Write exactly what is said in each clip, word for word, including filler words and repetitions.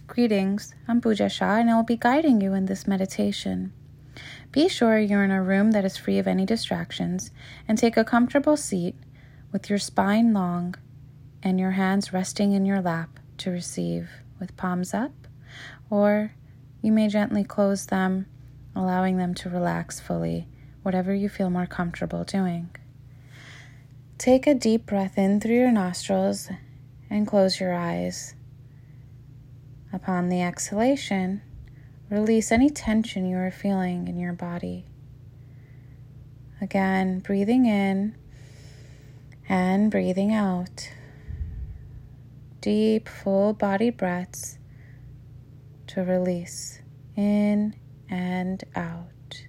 Greetings, I'm Pooja Shah and I will be guiding you in this meditation. Be sure you're in a room that is free of any distractions and take a comfortable seat with your spine long and your hands resting in your lap to receive with palms up, or you may gently close them, allowing them to relax fully, whatever you feel more comfortable doing. Take a deep breath in through your nostrils and close your eyes. Upon the exhalation, release any tension you are feeling in your body. Again, breathing in and breathing out. Deep, full body breaths to release in and out.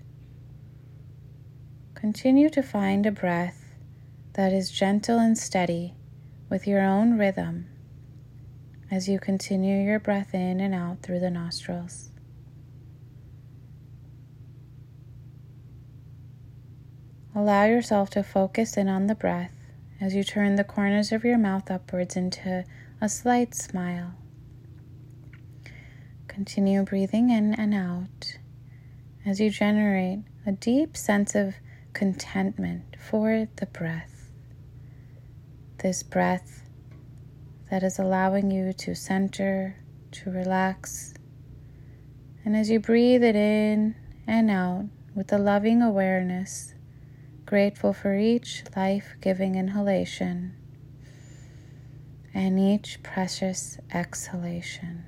Continue to find a breath that is gentle and steady with your own rhythm as you continue your breath in and out through the nostrils. Allow yourself to focus in on the breath as you turn the corners of your mouth upwards into a slight smile. Continue breathing in and out as you generate a deep sense of contentment for the breath. This breath that is allowing you to center, to relax. And as you breathe it in and out with a loving awareness, grateful for each life-giving inhalation and each precious exhalation.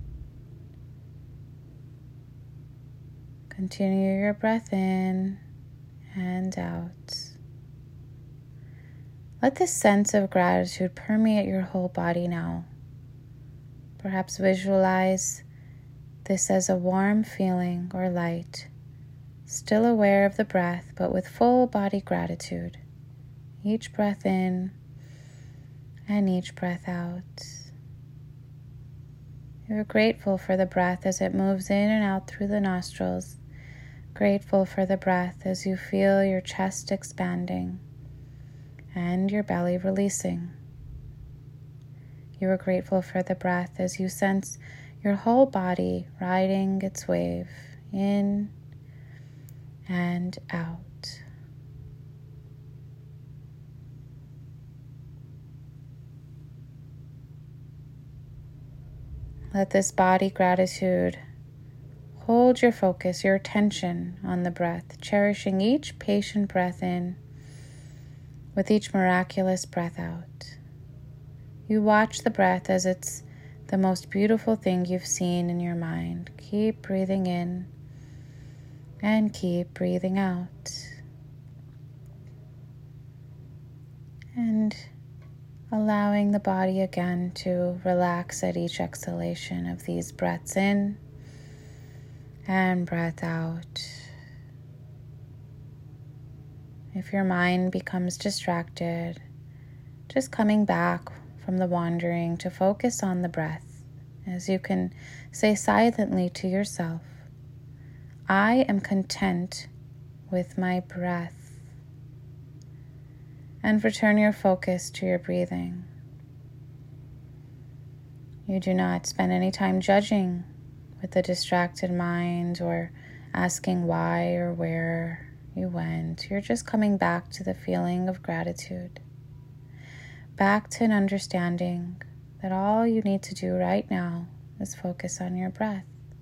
Continue your breath in and out. Let this sense of gratitude permeate your whole body now. Perhaps visualize this as a warm feeling or light, still aware of the breath, but with full body gratitude. Each breath in and each breath out. You're grateful for the breath as it moves in and out through the nostrils. Grateful for the breath as you feel your chest expanding and your belly releasing. You are grateful for the breath as you sense your whole body riding its wave in and out. Let this body gratitude hold your focus, your attention on the breath, cherishing each patient breath in with each miraculous breath out. You watch the breath as it's the most beautiful thing you've seen in your mind. Keep breathing in and keep breathing out. And allowing the body again to relax at each exhalation of these breaths in and breath out. If your mind becomes distracted, just coming back from the wandering to focus on the breath, as you can say silently to yourself, I am content with my breath. And return your focus to your breathing. You do not spend any time judging with a distracted mind or asking why or where you went. You're just coming back to the feeling of gratitude, back to an understanding that all you need to do right now is focus on your breath.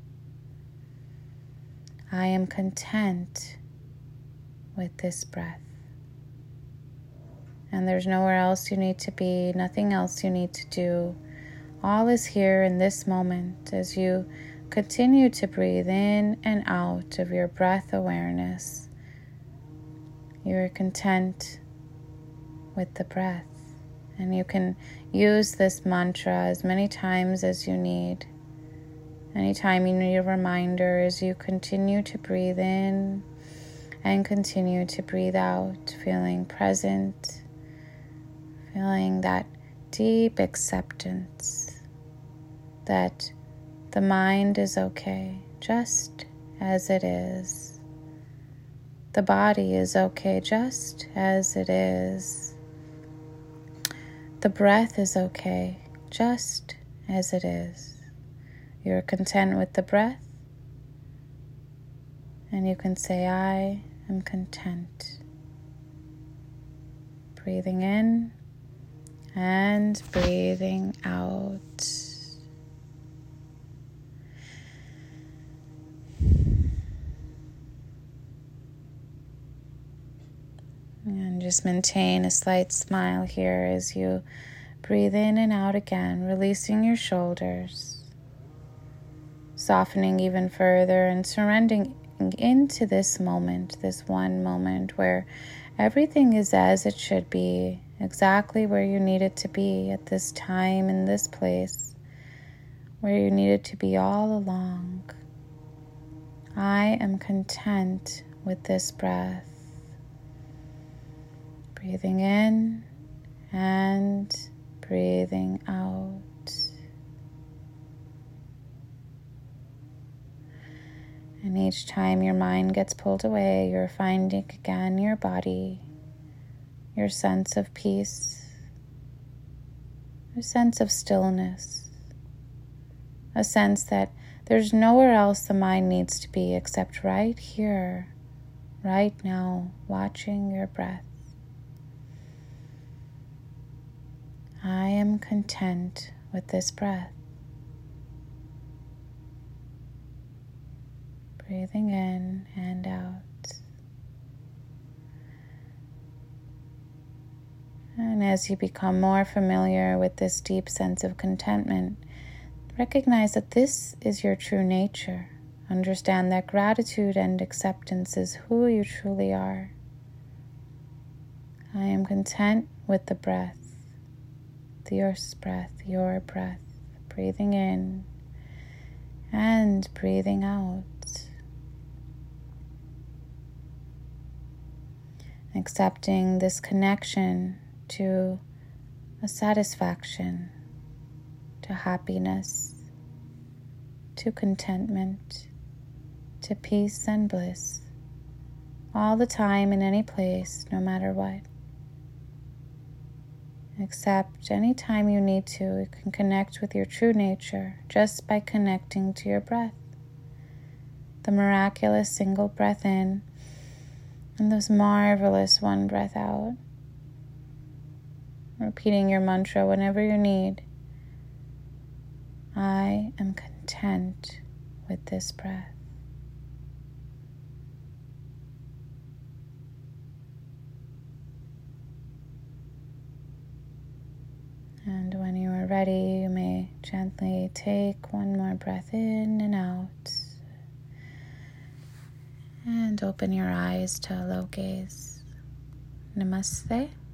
I am content with this breath. And there's nowhere else you need to be, nothing else you need to do. All is here in this moment as you continue to breathe in and out of your breath awareness. You are content with the breath, and you can use this mantra as many times as you need. Anytime you need a reminder as you continue to breathe in and continue to breathe out, feeling present, feeling that deep acceptance that the mind is okay, just as it is. The body is okay just as it is. The breath is okay just as it is. you're content with the breath, and you can say, I am content. Breathing in and breathing out. And just maintain a slight smile here as you breathe in and out again, releasing your shoulders, softening even further and surrendering into this moment, this one moment where everything is as it should be, exactly where you need it to be at this time in this place, where you need it to be all along. I am content with this breath. Breathing in and breathing out. And each time your mind gets pulled away, you're finding again your body, your sense of peace, a sense of stillness, a sense that there's nowhere else the mind needs to be except right here, right now, watching your breath. I am content with this breath. Breathing in and out. And as you become more familiar with this deep sense of contentment, recognize that this is your true nature. Understand that gratitude and acceptance is who you truly are. I am content with the breath. Your breath, your breath, breathing in and breathing out. Accepting this connection to a satisfaction, to happiness, to contentment, to peace and bliss, all the time in any place, no matter what. Accept anytime you need to, you can connect with your true nature just by connecting to your breath. The miraculous single breath in and this marvelous one breath out. Repeating your mantra whenever you need. I am content with this breath. And when you are ready, you may gently take one more breath in and out. And open your eyes to a low gaze. Namaste.